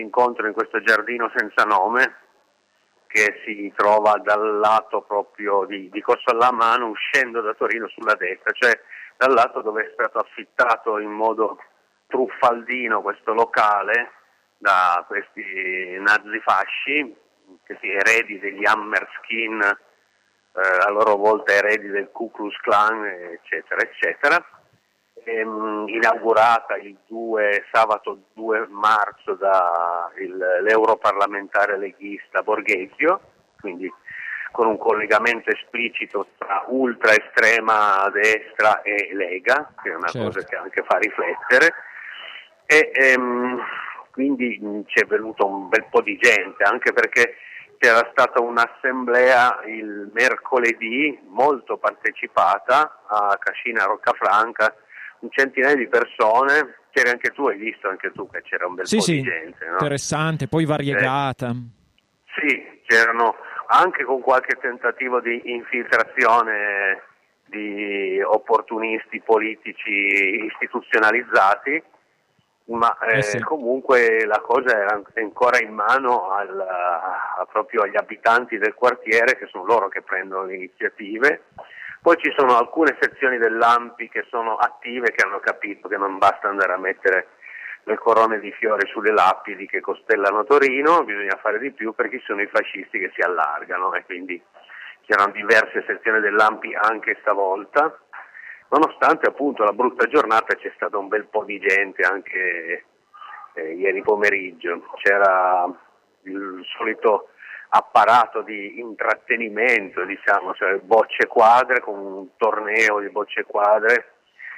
incontro in questo giardino senza nome che si trova dal lato proprio di Corso alla Mano, uscendo da Torino sulla destra, cioè dal lato dove è stato affittato in modo truffaldino questo locale da questi nazifasci, che si eredi degli Hammerskin, a loro volta eredi del Ku Klux Klan, eccetera, eccetera. Inaugurata sabato 2 marzo l'europarlamentare leghista Borghezio, quindi con un collegamento esplicito tra ultra estrema destra e Lega, che è una cosa che anche fa riflettere, e quindi c'è venuto un bel po' di gente, anche perché c'era stata un'assemblea il mercoledì molto partecipata a Cascina Roccafranca, un centinaio di persone. C'eri anche tu, hai visto anche tu che c'era un bel po' di gente, no? Interessante, poi variegata. Sì, c'erano anche con qualche tentativo di infiltrazione di opportunisti politici istituzionalizzati, ma comunque la cosa era ancora in mano proprio agli abitanti del quartiere, che sono loro che prendono le iniziative. Poi ci sono alcune sezioni dell'ANPI che sono attive, che hanno capito che non basta andare a mettere le corone di fiori sulle lapidi che costellano Torino, bisogna fare di più, perché ci sono i fascisti che si allargano, e quindi c'erano diverse sezioni dell'ANPI anche stavolta. Nonostante appunto la brutta giornata, c'è stato un bel po' di gente anche ieri pomeriggio. C'era il solito apparato di intrattenimento, diciamo, cioè bocce quadre, con un torneo di bocce quadre.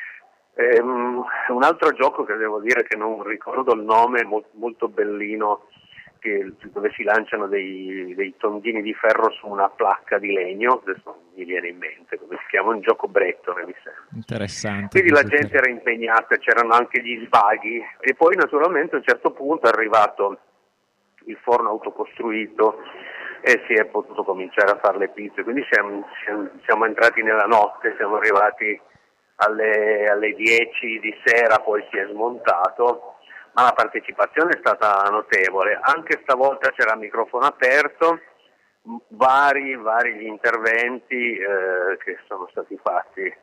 Un altro gioco che devo dire che non ricordo il nome, molto bellino, dove si lanciano dei tondini di ferro su una placca di legno, adesso non mi viene in mente come si chiama, un gioco brettone mi sembra. Interessante. Quindi la gente era impegnata, c'erano anche gli svaghi, e poi naturalmente a un certo punto è arrivato il forno autocostruito e si è potuto cominciare a fare le pizze, quindi siamo entrati nella notte, siamo arrivati alle 10 di sera, poi si è smontato, ma la partecipazione è stata notevole. Anche stavolta c'era microfono aperto, vari gli interventi che sono stati fatti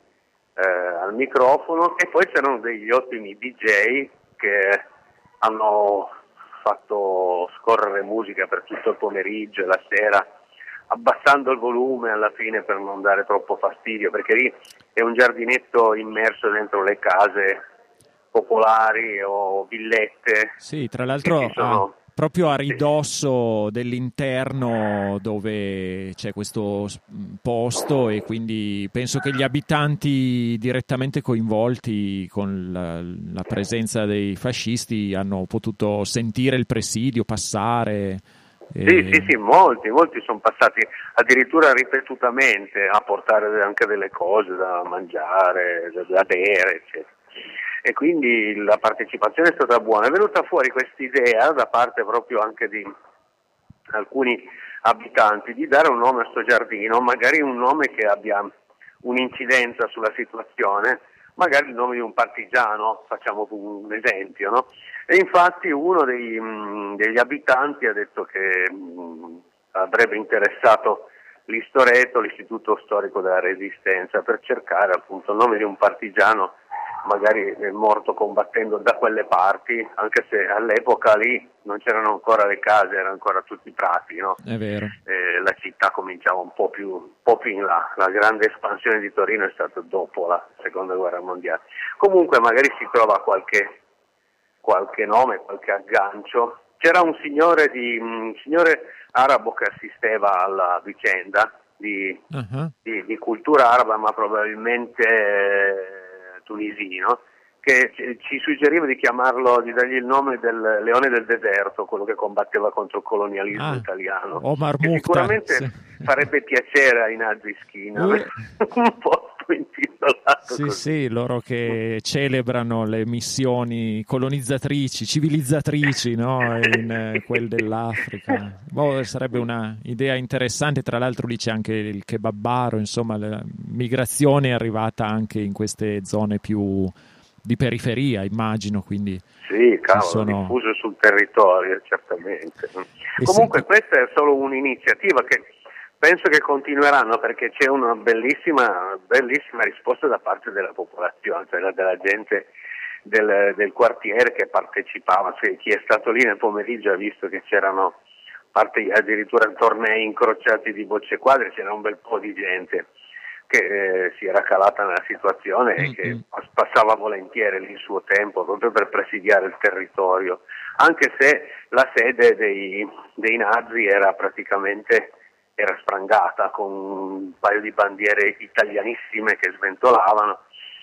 al microfono, e poi c'erano degli ottimi DJ che hanno fatto scorrere musica per tutto il pomeriggio e la sera, abbassando il volume alla fine per non dare troppo fastidio, perché lì è un giardinetto immerso dentro le case popolari o villette. Sì, tra l'altro proprio a ridosso dell'interno dove c'è questo posto, e quindi penso che gli abitanti direttamente coinvolti con la presenza dei fascisti hanno potuto sentire il presidio passare. Sì, molti sono passati addirittura ripetutamente a portare anche delle cose da mangiare, da bere, eccetera. E quindi la partecipazione è stata buona. È venuta fuori quest'idea da parte proprio anche di alcuni abitanti di dare un nome a sto giardino, magari un nome che abbia un'incidenza sulla situazione, magari il nome di un partigiano, facciamo un esempio, no? E infatti uno degli abitanti ha detto che avrebbe interessato l'Istoreto, l'Istituto Storico della Resistenza, per cercare appunto il nome di un partigiano magari morto combattendo da quelle parti, anche se all'epoca lì non c'erano ancora le case, erano ancora tutti prati, no? È vero. La città cominciava un po' più in là. La grande espansione di Torino è stata dopo la seconda guerra mondiale. Comunque magari si trova qualche nome, qualche aggancio. C'era un signore arabo che assisteva alla vicenda di cultura araba, ma probabilmente tunisino, che ci suggeriva di dargli il nome del leone del deserto, quello che combatteva contro il colonialismo italiano. Omar che Mukhtar, sicuramente farebbe piacere ai nazischi, no? Un posto intitolato così. Sì, loro che celebrano le missioni colonizzatrici, civilizzatrici, no? In quel dell'Africa. Sarebbe una idea interessante. Tra l'altro lì c'è anche il kebabbaro, insomma la migrazione è arrivata anche in queste zone più di periferia, immagino, quindi sì, cavolo, diffuso sul territorio, certamente. Comunque questa è solo un'iniziativa che penso che continueranno, perché c'è una bellissima risposta da parte della popolazione, cioè della gente del quartiere che partecipava, cioè, chi è stato lì nel pomeriggio ha visto che c'erano addirittura tornei incrociati di bocce quadre, c'era un bel po' di gente che si era calata nella situazione e che passava volentieri lì il suo tempo proprio per presidiare il territorio, anche se la sede dei nazi era sprangata con un paio di bandiere italianissime che sventolavano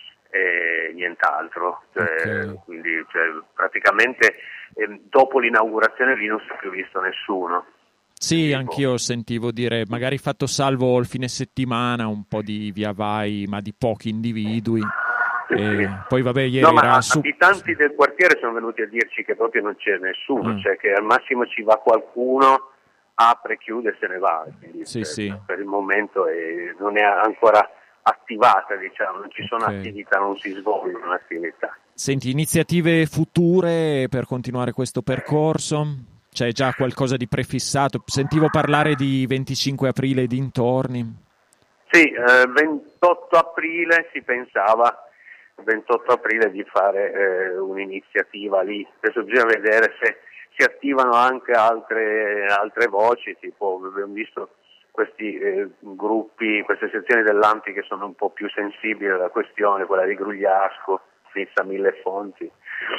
e nient'altro, quindi praticamente dopo l'inaugurazione lì non si è più visto nessuno. Sì, anch'io sentivo dire, magari fatto salvo il fine settimana, un po' di via vai, ma di pochi individui. Sì. Poi vabbè, ieri era abitanti del quartiere sono venuti a dirci che proprio non c'è nessuno, cioè che al massimo ci va qualcuno, apre, chiude e se ne va. Quindi, sì. Per il momento non è ancora attivata, diciamo, non ci sono attività, non si svolgono attività. Senti, iniziative future per continuare questo percorso? C'è già qualcosa di prefissato? Sentivo parlare di 25 aprile e dintorni. Sì, 28 aprile si pensava, 28 aprile di fare un'iniziativa lì. Adesso bisogna vedere se si attivano anche altre voci, tipo abbiamo visto questi gruppi, queste sezioni dell'ANPI che sono un po' più sensibili alla questione, quella di Grugliasco, Nizza Mille Fonti,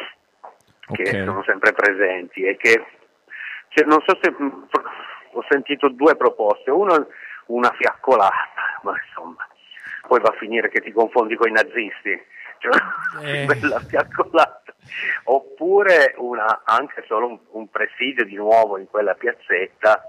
che sono sempre presenti e che non so se ho sentito due proposte, una fiaccolata, ma insomma poi va a finire che ti confondi con i nazisti, cioè bella fiaccolata, oppure anche solo un presidio di nuovo in quella piazzetta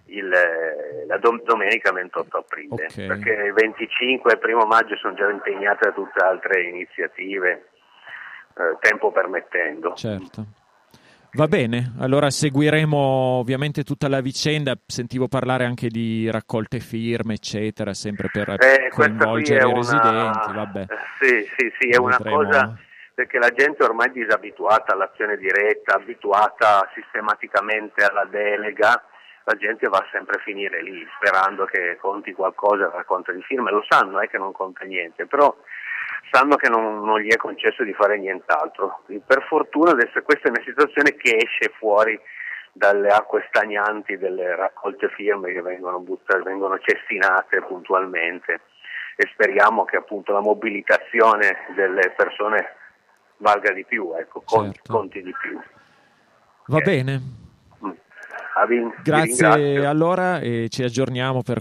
la domenica 28 aprile, perché il 25 e il 1 maggio sono già impegnate da tutte altre iniziative, tempo permettendo. Certo. Va bene, allora seguiremo ovviamente tutta la vicenda, sentivo parlare anche di raccolte firme, eccetera, sempre per coinvolgere i residenti, vabbè. Sì, è una cosa, perché la gente ormai è disabituata all'azione diretta, abituata sistematicamente alla delega, la gente va sempre a finire lì, sperando che conti qualcosa il racconto di firme, lo sanno che non conta niente, però sanno che non gli è concesso di fare nient'altro. Per fortuna adesso questa è una situazione che esce fuori dalle acque stagnanti delle raccolte firme che vengono cestinate puntualmente, e speriamo che appunto la mobilitazione delle persone valga di più, conti di più. Va bene. Grazie allora, e ci aggiorniamo per